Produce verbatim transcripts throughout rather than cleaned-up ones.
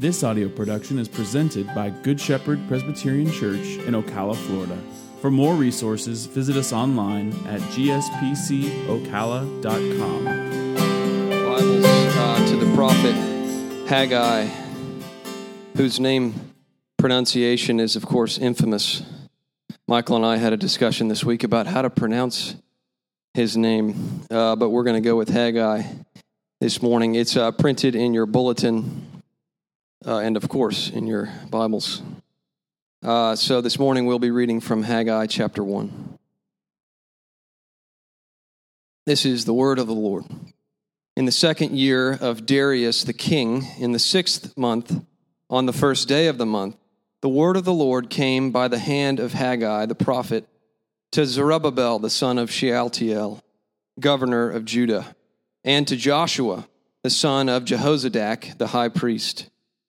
This audio production is presented by Good Shepherd Presbyterian Church in Ocala, Florida. For more resources, visit us online at g s p c ocala dot com. Bibles uh, to the prophet Haggai, whose name pronunciation is, of course, infamous. Michael and I had a discussion this week about how to pronounce his name, uh, but we're going to go with Haggai this morning. It's uh, printed in your bulletin uh, and, of course, in your Bibles. Uh, so this morning we'll be reading from Haggai chapter one. This is the word of the Lord. In the second year of Darius the king, in the sixth month, on the first day of the month, the word of the Lord came by the hand of Haggai the prophet to Zerubbabel the son of Shealtiel, governor of Judah, and to Joshua the son of Jehozadak the high priest.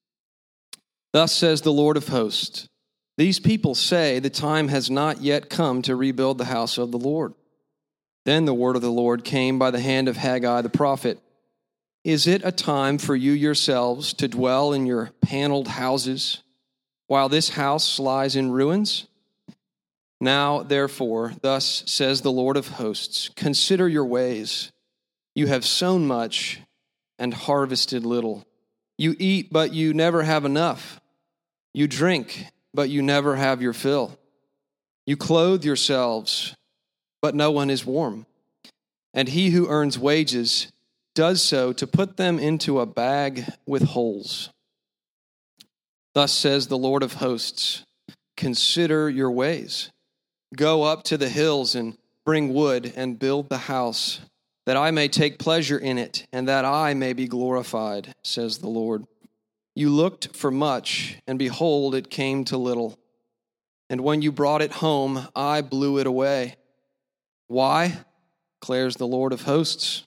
Thus says the Lord of hosts, these people say the time has not yet come to rebuild the house of the Lord. Then the word of the Lord came by the hand of Haggai the prophet. Is it a time for you yourselves to dwell in your paneled houses, while this house lies in ruins? Now, therefore, thus says the Lord of hosts, consider your ways. You have sown much and harvested little. You eat, but you never have enough. You drink, but you never have your fill. You clothe yourselves, but no one is warm. And he who earns wages does so to put them into a bag with holes. Thus says the Lord of hosts, consider your ways. Go up to the hills and bring wood and build the house, that I may take pleasure in it, and that I may be glorified, says the Lord. You looked for much, and behold, it came to little. And when you brought it home, I blew it away. Why? Declares the Lord of hosts.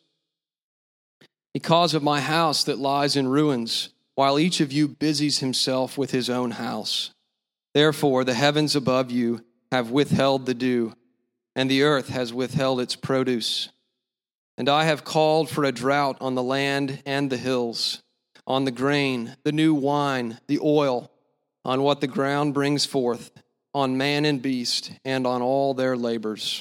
Because of my house that lies in ruins, while each of you busies himself with his own house. Therefore, the heavens above you have withheld the dew, and the earth has withheld its produce. And I have called for a drought on the land and the hills, on the grain, the new wine, the oil, on what the ground brings forth, on man and beast, and on all their labors.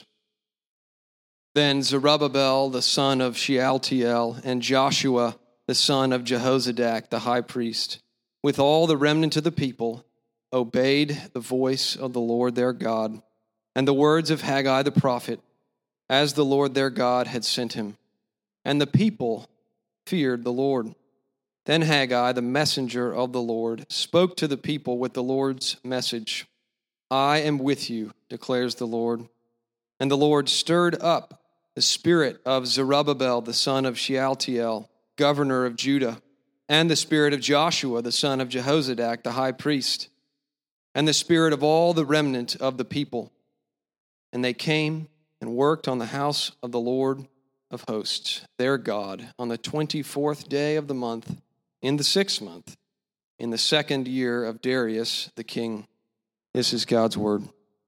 Then Zerubbabel, the son of Shealtiel, and Joshua, the son of Jehozadak, the high priest, with all the remnant of the people, obeyed the voice of the Lord their God, and the words of Haggai the prophet, as the Lord their God had sent him. And the people feared the Lord. Then Haggai, the messenger of the Lord, spoke to the people with the Lord's message. I am with you, declares the Lord. And the Lord stirred up the spirit of Zerubbabel, the son of Shealtiel, governor of Judah, and the spirit of Joshua, the son of Jehozadak, the high priest, and the spirit of all the remnant of the people. And they came and worked on the house of the Lord of hosts, their God, on the twenty-fourth day of the month, in the sixth month, in the second year of Darius the king. This is God's word.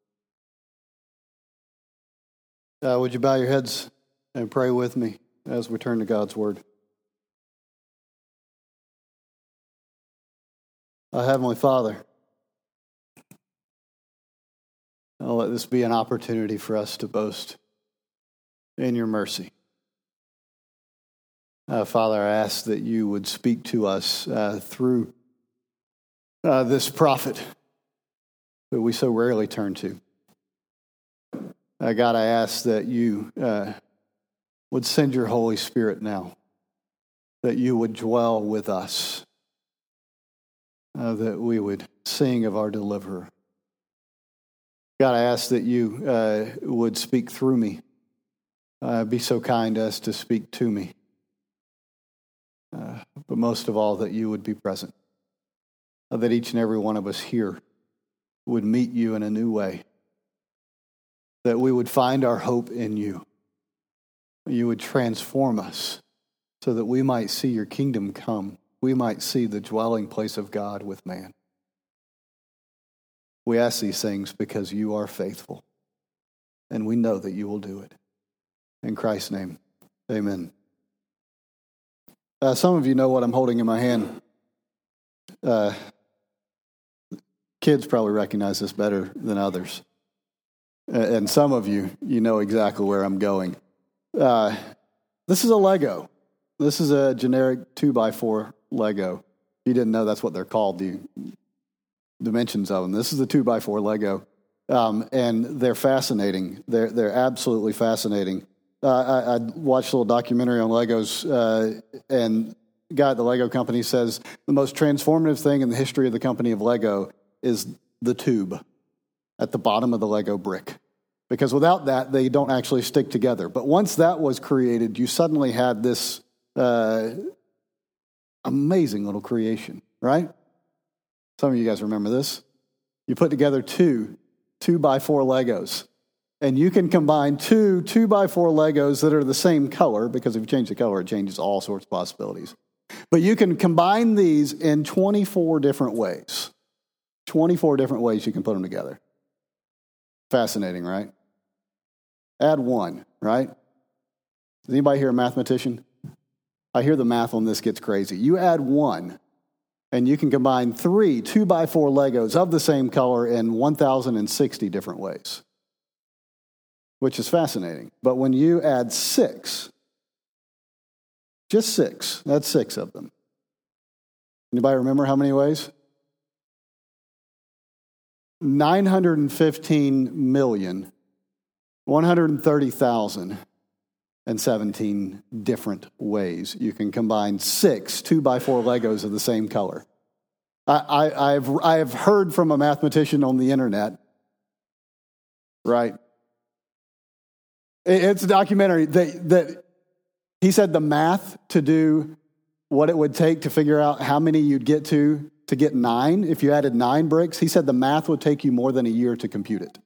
Uh, would you bow your heads and pray with me as we turn to God's word? Our Heavenly Father, I'll let this be an opportunity for us to boast in your mercy. Uh, Father, I ask that you would speak to us uh, through uh, this prophet that we so rarely turn to. Uh, God, I ask that you uh, would send your Holy Spirit now, that you would dwell with us, uh, that we would sing of our deliverer. God, I ask that you uh, would speak through me. Uh, be so kind as to speak to me. Uh, but most of all, that you would be present. Uh, that each and every one of us here would meet you in a new way. That we would find our hope in you. You would transform us so that we might see your kingdom come. We might see the dwelling place of God with man. We ask these things because you are faithful, and we know that you will do it. In Christ's name, amen. Uh, some of you know what I'm holding in my hand. Uh, kids probably recognize this better than others. And some of you, you know exactly where I'm going. Uh, this is a Lego. This is a generic two by four Lego. You didn't know that's what they're called, the dimensions of them. This is a two by four Lego. Um, and they're fascinating. They're they're absolutely fascinating. Uh, I, I watched a little documentary on Legos, uh, and the guy at the Lego company says the most transformative thing in the history of the company of Lego is the tube at the bottom of the Lego brick. Because without that, they don't actually stick together. But once that was created, you suddenly had this uh, amazing little creation, right? Some of you guys remember this. You put together two two by four Legos. And you can combine two two by four Legos that are the same color, because if you change the color, it changes all sorts of possibilities. But you can combine these in twenty-four different ways. twenty-four different ways you can put them together. Fascinating, right? Add one, right? Is anybody here a mathematician? I hear the math on this gets crazy. You add one, and you can combine three two by four Legos of the same color in one thousand sixty different ways, which is fascinating. But when you add six, just six, that's six of them. Anybody remember how many ways? nine hundred fifteen million, one hundred thirty thousand seventeen different ways you can combine six two by four Legos of the same color. I, I, I've, I have heard from a mathematician on the internet, right? It's a documentary that, that he said the math to do what it would take to figure out how many you'd get to to get nine. If you added nine bricks, he said the math would take you more than a year to compute it.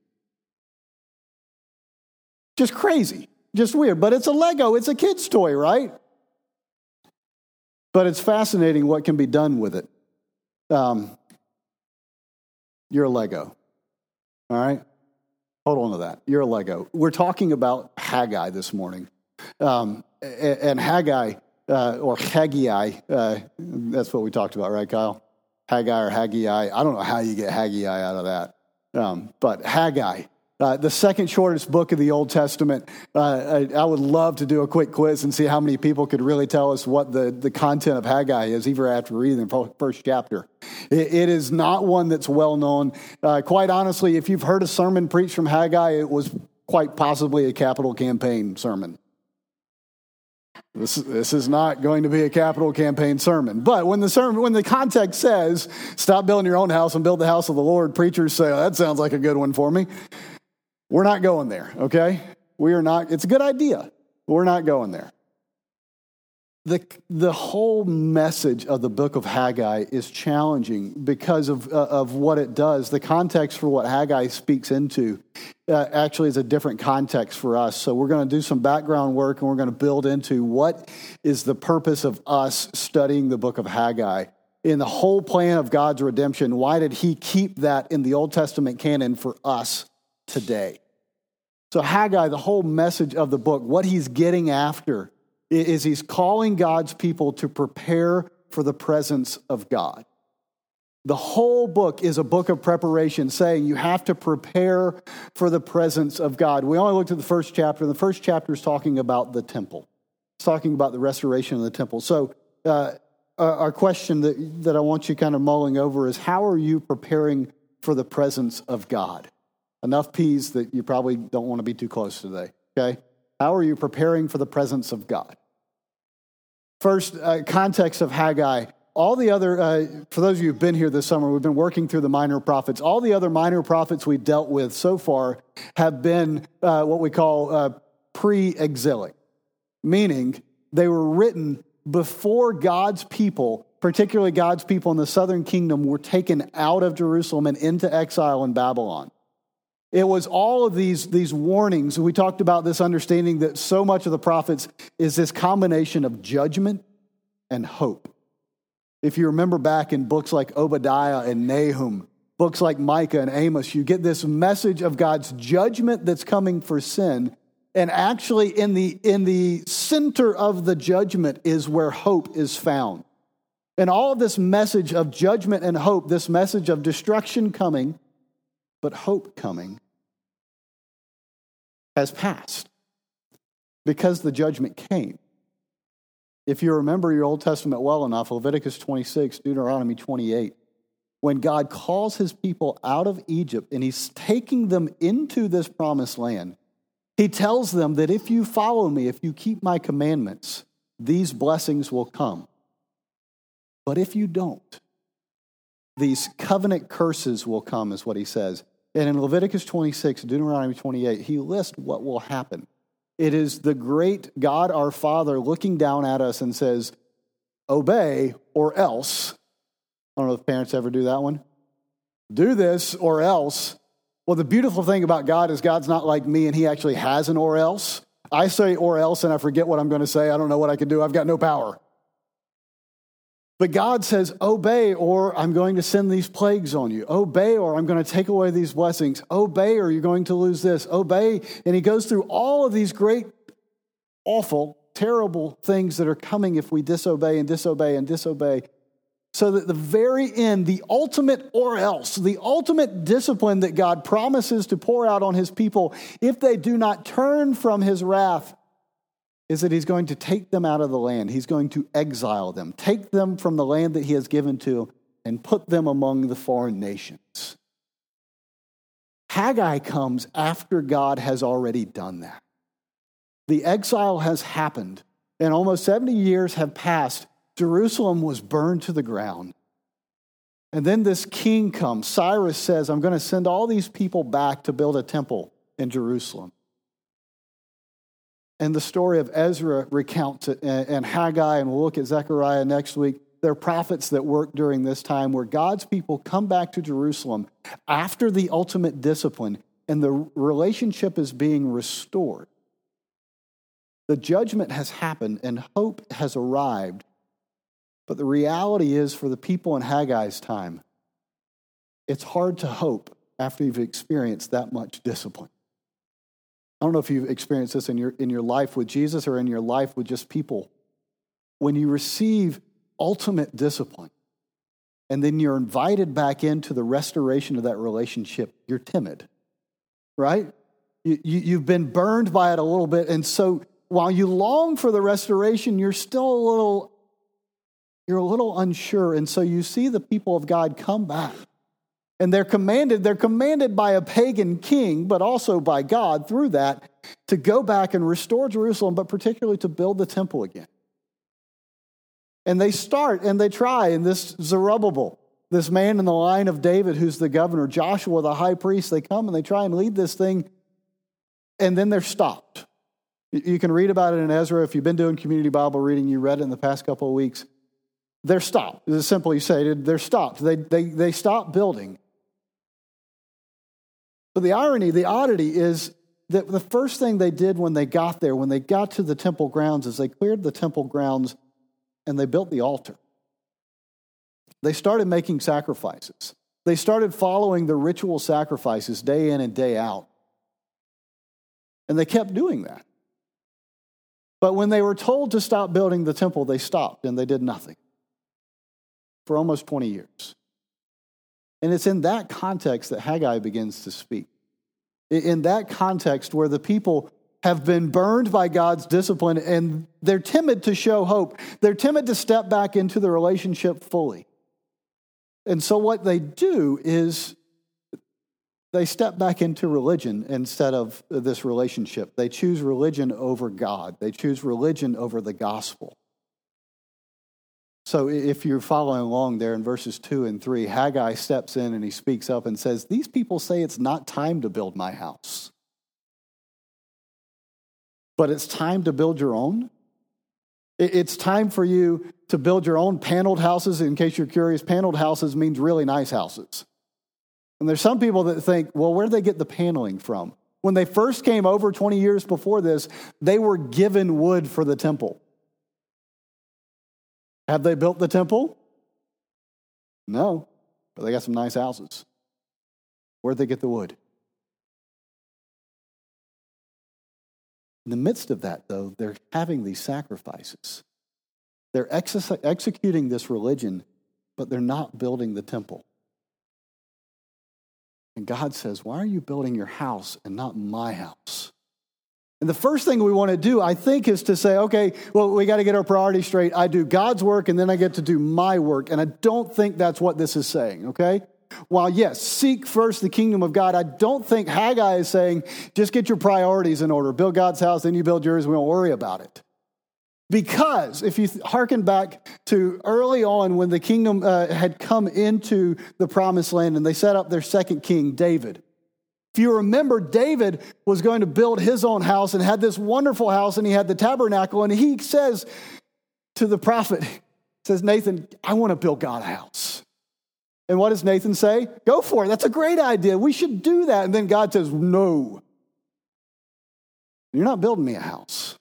Just crazy, just weird. But it's a Lego, it's a kid's toy, right? But it's fascinating what can be done with it. Um, you're a Lego, all right? Hold on to that. You're a Lego. We're talking about Haggai this morning. Um, and Haggai, uh, or Haggai, uh, that's what we talked about, right, Kyle? Haggai or Haggai. I don't know how you get Haggai out of that. Um, but Haggai, uh, the second shortest book of the Old Testament. Uh, I, I would love to do a quick quiz and see how many people could really tell us what the, the content of Haggai is, even after reading the first chapter. It, it is not one that's well known. Uh, quite honestly, if you've heard a sermon preached from Haggai, it was quite possibly a capital campaign sermon. This, this is not going to be a capital campaign sermon. But when the sermon, when the context says, stop building your own house and build the house of the Lord, preachers say, oh, that sounds like a good one for me. We're not going there, okay? We are not. It's a good idea, but we're not going there. The, the whole message of the book of Haggai is challenging because of, uh, of what it does. The context for what Haggai speaks into uh, actually is a different context for us. So we're going to do some background work, and we're going to build into what is the purpose of us studying the book of Haggai. In the whole plan of God's redemption, why did he keep that in the Old Testament canon for us today? So Haggai, the whole message of the book, what he's getting after is he's calling God's people to prepare for the presence of God. The whole book is a book of preparation, saying you have to prepare for the presence of God. We only looked at the first chapter. The first chapter is talking about the temple. It's talking about the restoration of the temple. So uh, our question that, that I want you kind of mulling over is, how are you preparing for the presence of God? Enough peas that you probably don't want to be too close today, okay? How are you preparing for the presence of God? First, uh, context of Haggai. All the other, uh, for those of you who've been here this summer, we've been working through the minor prophets. All the other minor prophets we've dealt with so far have been uh, what we call uh, pre-exilic, meaning they were written before God's people, particularly God's people in the southern kingdom, were taken out of Jerusalem and into exile in Babylon. It was all of these, these warnings. We talked about this understanding that so much of the prophets is this combination of judgment and hope. If you remember back in books like Obadiah and Nahum, books like Micah and Amos, you get this message of God's judgment that's coming for sin. And actually in the, in the center of the judgment is where hope is found. And all of this message of judgment and hope, this message of destruction coming, but hope coming, has passed because the judgment came. If you remember your Old Testament well enough, Leviticus twenty-six, Deuteronomy twenty-eight, when God calls his people out of Egypt and he's taking them into this promised land, he tells them that if you follow me, if you keep my commandments, these blessings will come. But if you don't, these covenant curses will come, is what he says. And in Leviticus twenty-six, Deuteronomy twenty-eight, he lists what will happen. It is the great God our Father looking down at us and says, obey or else. I don't know if parents ever do that one. Do this or else. Well, the beautiful thing about God is God's not like me and he actually has an or else. I say or else and I forget what I'm going to say. I don't know what I can do. I've got no power. But God says, obey or I'm going to send these plagues on you. Obey or I'm going to take away these blessings. Obey or you're going to lose this. Obey. And he goes through all of these great, awful, terrible things that are coming if we disobey and disobey and disobey. So that the very end, the ultimate or else, the ultimate discipline that God promises to pour out on his people if they do not turn from his wrath is that he's going to take them out of the land. He's going to exile them, take them from the land that he has given to and put them among the foreign nations. Haggai comes after God has already done that. The exile has happened and almost seventy years have passed. Jerusalem was burned to the ground. And then this king comes. Cyrus says, I'm going to send all these people back to build a temple in Jerusalem. And the story of Ezra recounts it, and Haggai, and we'll look at Zechariah next week. There are prophets that work during this time where God's people come back to Jerusalem after the ultimate discipline, and the relationship is being restored. The judgment has happened, and hope has arrived. But the reality is, for the people in Haggai's time, it's hard to hope after you've experienced that much discipline. I don't know if you've experienced this in your, in your life with Jesus or in your life with just people. When you receive ultimate discipline and then you're invited back into the restoration of that relationship, you're timid, right? You, you, you've been burned by it a little bit. And so while you long for the restoration, you're still a little, you're a little unsure. And so you see the people of God come back. And they're commanded, they're commanded by a pagan king, but also by God through that, to go back and restore Jerusalem, but particularly to build the temple again. And they start and they try, and this Zerubbabel, this man in the line of David who's the governor, Joshua the high priest, they come and they try and lead this thing, and then they're stopped. You can read about it in Ezra. If you've been doing community Bible reading, you read it in the past couple of weeks. They're stopped. It's simply stated, they're stopped. They, they, they stop building. But the irony, the oddity is that the first thing they did when they got there, when they got to the temple grounds, is they cleared the temple grounds and they built the altar. They started making sacrifices. They started following the ritual sacrifices day in and day out. And they kept doing that. But when they were told to stop building the temple, they stopped and they did nothing for almost twenty years. And it's in that context that Haggai begins to speak. In that context where the people have been burned by God's discipline and they're timid to show hope. They're timid to step back into the relationship fully. And so what they do is they step back into religion instead of this relationship. They choose religion over God. They choose religion over the gospel. So if you're following along there in verses two and three, Haggai steps in and he speaks up and says, these people say it's not time to build my house, but it's time to build your own. It's time for you to build your own paneled houses. In case you're curious, paneled houses means really nice houses. And there's some people that think, well, where did they get the paneling from? When they first came over twenty years before this, they were given wood for the temple. Have they built the temple? No, but they got some nice houses. Where'd they get the wood? In the midst of that, though, they're having these sacrifices. They're ex- executing this religion, but they're not building the temple. And God says, why are you building your house and not my house? And the first thing we want to do, I think, is to say, okay, well, we got to get our priorities straight. I do God's work, and then I get to do my work. And I don't think that's what this is saying, okay? While, yes, seek first the kingdom of God, I don't think Haggai is saying, just get your priorities in order. Build God's house, then you build yours, we won't worry about it. Because if you hearken back to early on when the kingdom uh, had come into the promised land and they set up their second king, David. If you remember, David was going to build his own house and had this wonderful house, and he had the tabernacle, and he says to the prophet, says, Nathan, I want to build God a house. And what does Nathan say? Go for it. That's a great idea. We should do that. And then God says, no, you're not building me a house.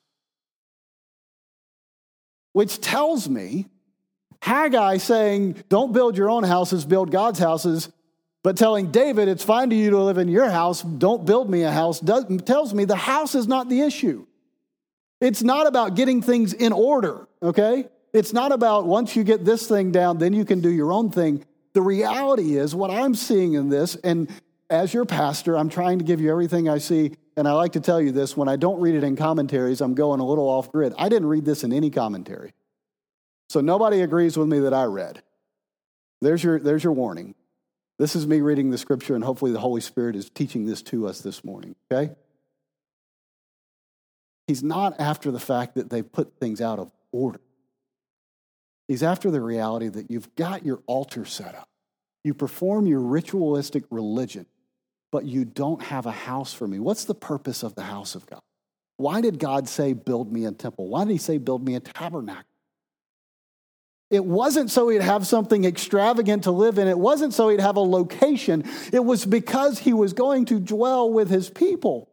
Which tells me Haggai saying, don't build your own houses, build God's houses, but telling David, it's fine to you to live in your house, don't build me a house, does, tells me the house is not the issue. It's not about getting things in order, okay? It's not about once you get this thing down, then you can do your own thing. The reality is what I'm seeing in this, and as your pastor, I'm trying to give you everything I see, and I like to tell you this, when I don't read it in commentaries, I'm going a little off grid. I didn't read this in any commentary. So nobody agrees with me that I read. There's your, there's your warning. This is me reading the scripture, and hopefully the Holy Spirit is teaching this to us this morning, okay? He's not after the fact that they put things out of order. He's after the reality that you've got your altar set up. You perform your ritualistic religion, but you don't have a house for me. What's the purpose of the house of God? Why did God say, build me a temple? Why did he say, build me a tabernacle? It wasn't so he'd have something extravagant to live in. It wasn't so he'd have a location. It was because he was going to dwell with his people.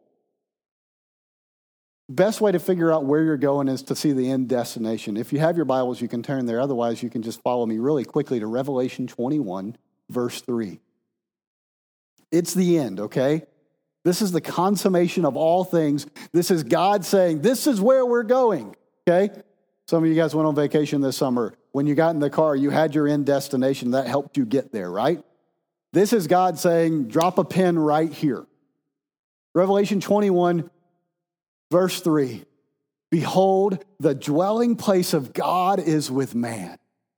Best way to figure out where you're going is to see the end destination. If you have your Bibles, you can turn there. Otherwise, you can just follow me really quickly to Revelation twenty-one, verse three. It's the end, okay? This is the consummation of all things. This is God saying, this is where we're going, okay? Some of you guys went on vacation this summer. When you got in the car, you had your end destination. That helped you get there, right? This is God saying, drop a pin right here. Revelation twenty-one, verse three. Behold, the dwelling place of God is with man.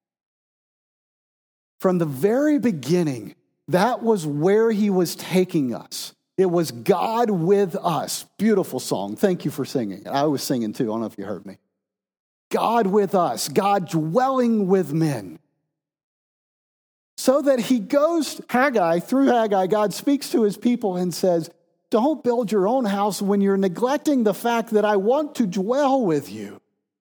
From the very beginning, that was where he was taking us. It was God with us. Beautiful song. Thank you for singing it. I was singing too. I don't know if you heard me. God with us, God dwelling with men. So that he goes, Haggai, through Haggai, God speaks to his people and says, don't build your own house when you're neglecting the fact that I want to dwell with you.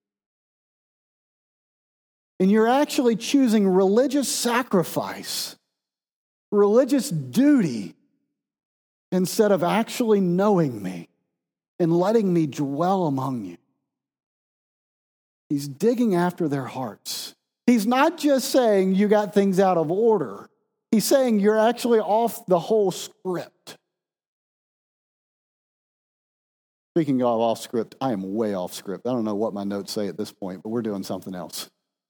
And you're actually choosing religious sacrifice, religious duty, instead of actually knowing me and letting me dwell among you. He's digging after their hearts. He's not just saying you got things out of order. He's saying you're actually off the whole script. Speaking of off script, I am way off script. I don't know what my notes say at this point, but we're doing something else.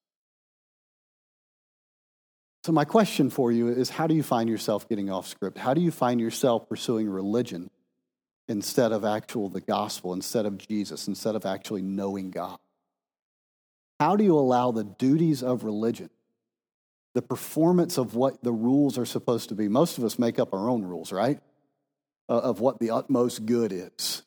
So my question for you is, how do you find yourself getting off script? How do you find yourself pursuing religion instead of actual the gospel, instead of Jesus, instead of actually knowing God? How do you allow the duties of religion, the performance of what the rules are supposed to be? Most of us make up our own rules, right? Uh, of what the utmost good is.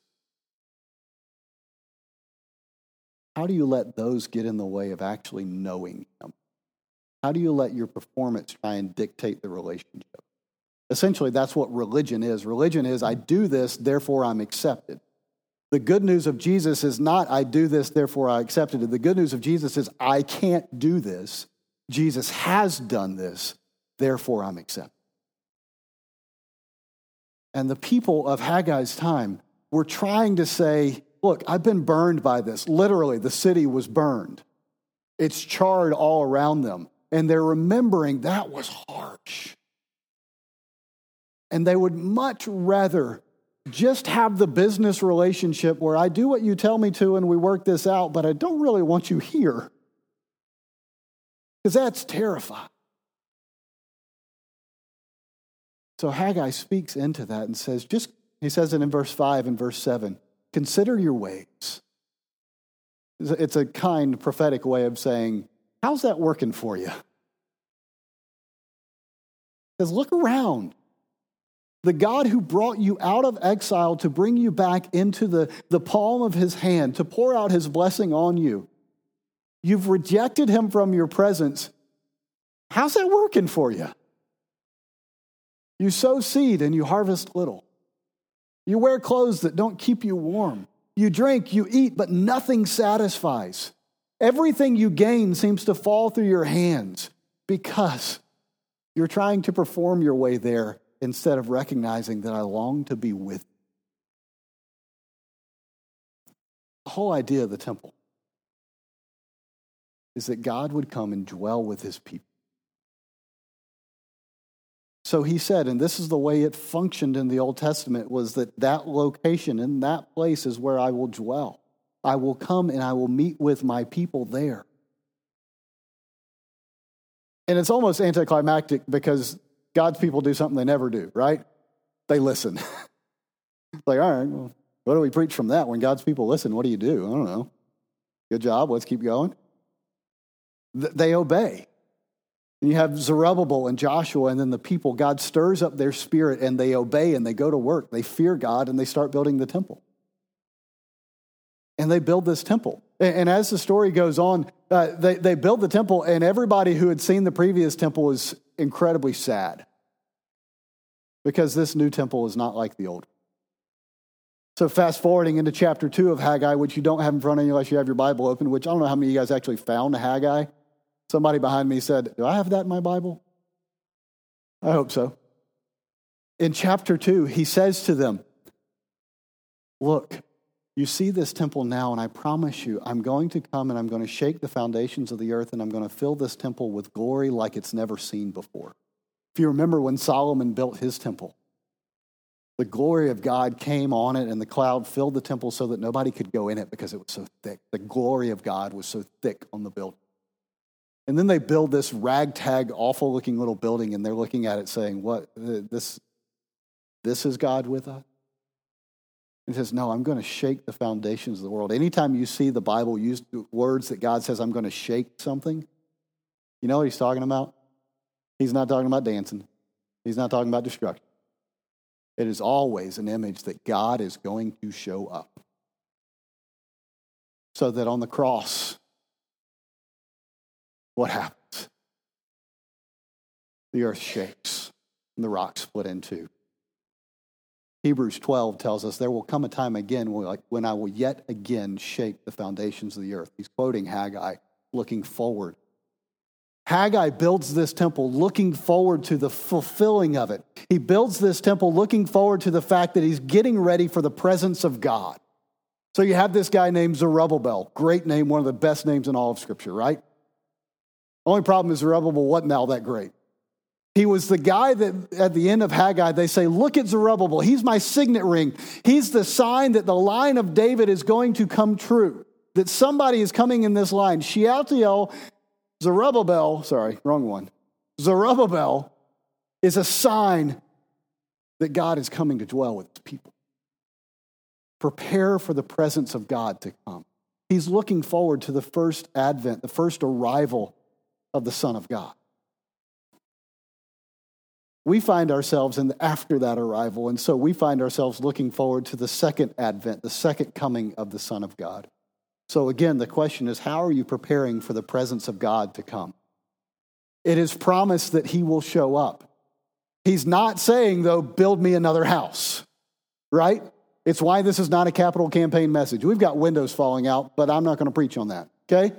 How do you let those get in the way of actually knowing him? How do you let your performance try and dictate the relationship? Essentially, that's what religion is. Religion is, I do this, therefore I'm accepted. The good news of Jesus is not, I do this, therefore I accepted it. The good news of Jesus is, I can't do this. Jesus has done this, therefore I'm accepted. And the people of Haggai's time were trying to say, look, I've been burned by this. Literally, the city was burned. It's charred all around them. And they're remembering that was harsh. And they would much rather just have the business relationship where I do what you tell me to and we work this out, but I don't really want you here. Because that's terrifying. So Haggai speaks into that and says, just, he says it in verse five and verse seven, consider your ways. It's a kind prophetic way of saying, how's that working for you? Because look around. The God who brought you out of exile to bring you back into the, the palm of his hand, to pour out his blessing on you. You've rejected him from your presence. How's that working for you? You sow seed and you harvest little. You wear clothes that don't keep you warm. You drink, you eat, but nothing satisfies. Everything you gain seems to fall through your hands because you're trying to perform your way there instead of recognizing that I long to be with you. The whole idea of the temple is that God would come and dwell with his people. So he said, and this is the way it functioned in the Old Testament, was that that location in that place is where I will dwell. I will come and I will meet with my people there. And it's almost anticlimactic because God's people do something they never do, right? They listen. It's like, all right, well, what do we preach from that? When God's people listen, what do you do? I don't know. Good job, let's keep going. They obey. And you have Zerubbabel and Joshua and then the people. God stirs up their spirit and they obey and they go to work. They fear God and they start building the temple. And they build this temple. And as the story goes on, uh, they, they build the temple and everybody who had seen the previous temple is incredibly sad because this new temple is not like the old. So fast forwarding into chapter two of Haggai, which you don't have in front of you unless you have your Bible open, which I don't know how many of you guys actually found Haggai. Somebody behind me said, do I have that in my Bible? I hope so. In chapter two, he says to them, look, you see this temple now, and I promise you, I'm going to come and I'm going to shake the foundations of the earth, and I'm going to fill this temple with glory like it's never seen before. If you remember when Solomon built his temple, the glory of God came on it, and the cloud filled the temple so that nobody could go in it because it was so thick. The glory of God was so thick on the building. And then they build this ragtag, awful-looking little building, and they're looking at it saying, what, this, this is God with us? And he says, no, I'm going to shake the foundations of the world. Anytime you see the Bible use words that God says, I'm going to shake something, you know what he's talking about? He's not talking about dancing. He's not talking about destruction. It is always an image that God is going to show up. So that on the cross, what happens? The earth shakes and the rocks split in two. Hebrews twelve tells us there will come a time again when I will yet again shake the foundations of the earth. He's quoting Haggai, looking forward. Haggai builds this temple looking forward to the fulfilling of it. He builds this temple looking forward to the fact that he's getting ready for the presence of God. So you have this guy named Zerubbabel. Great name, one of the best names in all of Scripture, right? Only problem is Zerubbabel wasn't all that great. He was the guy that at the end of Haggai, they say, look at Zerubbabel. He's my signet ring. He's the sign that the line of David is going to come true, that somebody is coming in this line. Shealtiel, Zerubbabel, sorry, wrong one. Zerubbabel is a sign that God is coming to dwell with his people. Prepare for the presence of God to come. He's looking forward to the first advent, the first arrival of the Son of God. We find ourselves in the, after that arrival, and so we find ourselves looking forward to the second advent, the second coming of the Son of God. So again, the question is, how are you preparing for the presence of God to come? It is promised that he will show up. He's not saying, though, build me another house, right? It's why this is not a capital campaign message. We've got windows falling out, but I'm not going to preach on that, okay?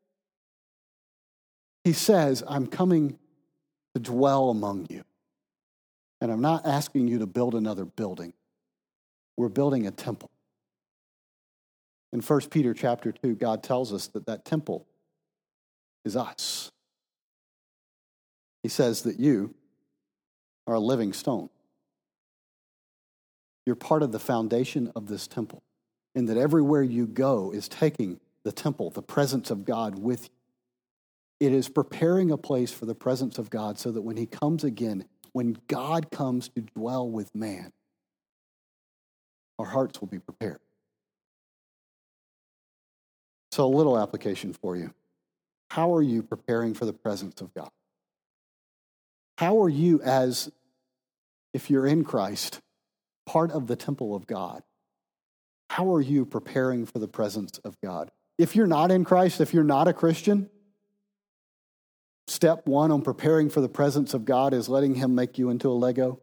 He says, I'm coming to dwell among you. And I'm not asking you to build another building. We're building a temple. In First Peter chapter two, God tells us that that temple is us. He says that you are a living stone. You're part of the foundation of this temple, and that everywhere you go is taking the temple, the presence of God with you. It is preparing a place for the presence of God so that when he comes again, when God comes to dwell with man, our hearts will be prepared. So a little application for you. How are you preparing for the presence of God? How are you, as if you're in Christ, part of the temple of God? How are you preparing for the presence of God? If you're not in Christ, if you're not a Christian, step one on preparing for the presence of God is letting him make you into a Lego.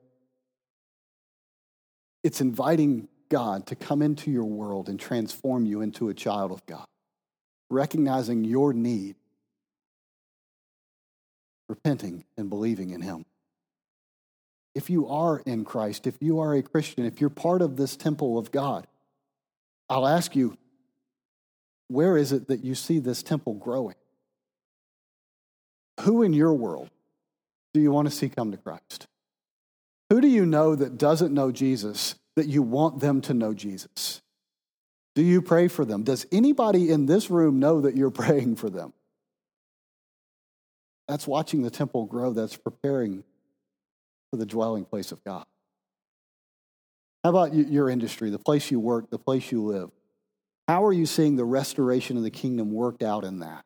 It's inviting God to come into your world and transform you into a child of God, recognizing your need, repenting and believing in him. If you are in Christ, if you are a Christian, if you're part of this temple of God, I'll ask you, where is it that you see this temple growing? Who in your world do you want to see come to Christ? Who do you know that doesn't know Jesus, that you want them to know Jesus? Do you pray for them? Does anybody in this room know that you're praying for them? That's watching the temple grow. That's preparing for the dwelling place of God. How about your industry, the place you work, the place you live? How are you seeing the restoration of the kingdom worked out in that?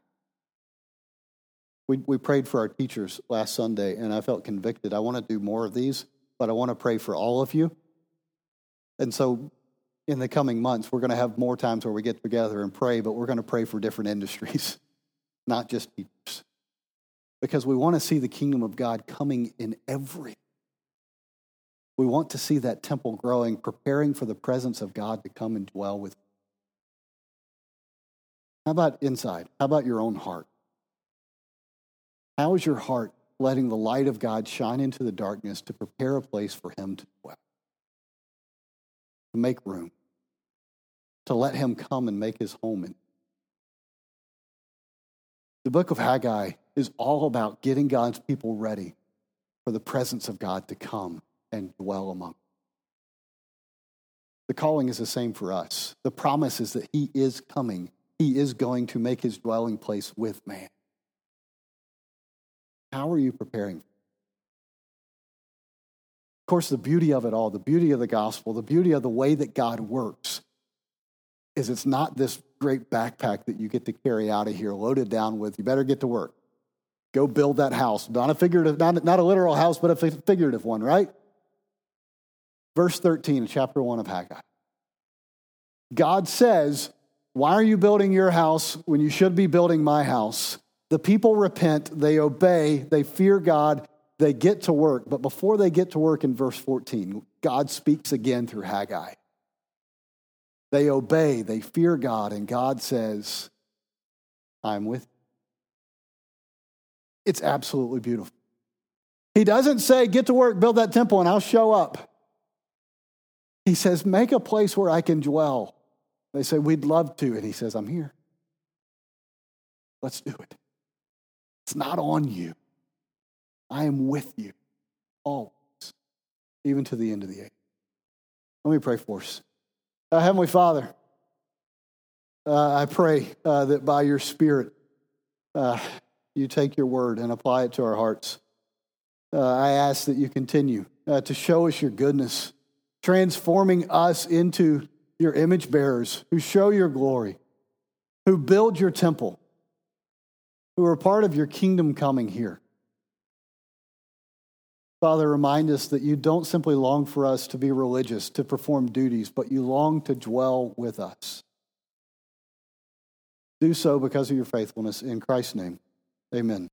We we prayed for our teachers last Sunday, and I felt convicted. I want to do more of these, but I want to pray for all of you. And so in the coming months, we're going to have more times where we get together and pray, but we're going to pray for different industries, not just teachers. Because we want to see the kingdom of God coming in every. We want to see that temple growing, preparing for the presence of God to come and dwell with. How about inside? How about your own heart? How is your heart letting the light of God shine into the darkness to prepare a place for him to dwell? To make room. To let him come and make his home in. The book of Haggai is all about getting God's people ready for the presence of God to come and dwell among them. The calling is the same for us. The promise is that he is coming. He is going to make his dwelling place with man. How are you preparing? Of course, the beauty of it all, the beauty of the gospel, the beauty of the way that God works is it's not this great backpack that you get to carry out of here loaded down with, you better get to work. Go build that house. Not a figurative, not, not a literal house, but a figurative one, right? Verse thirteen, chapter one of Haggai. God says, why are you building your house when you should be building my house? The people repent, they obey, they fear God, they get to work. But before they get to work in verse fourteen, God speaks again through Haggai. They obey, they fear God, and God says, I'm with you. It's absolutely beautiful. He doesn't say, get to work, build that temple, and I'll show up. He says, make a place where I can dwell. They say, we'd love to. And he says, I'm here. Let's do it. It's not on you. I am with you always, even to the end of the age. Let me pray for us. Uh, Heavenly Father, uh, I pray uh, that by your Spirit, uh, you take your word and apply it to our hearts. Uh, I ask that you continue uh, to show us your goodness, transforming us into your image bearers who show your glory, who build your temple, who are part of your kingdom coming here. Father, remind us that you don't simply long for us to be religious, to perform duties, but you long to dwell with us. Do so because of your faithfulness. In Christ's name, amen.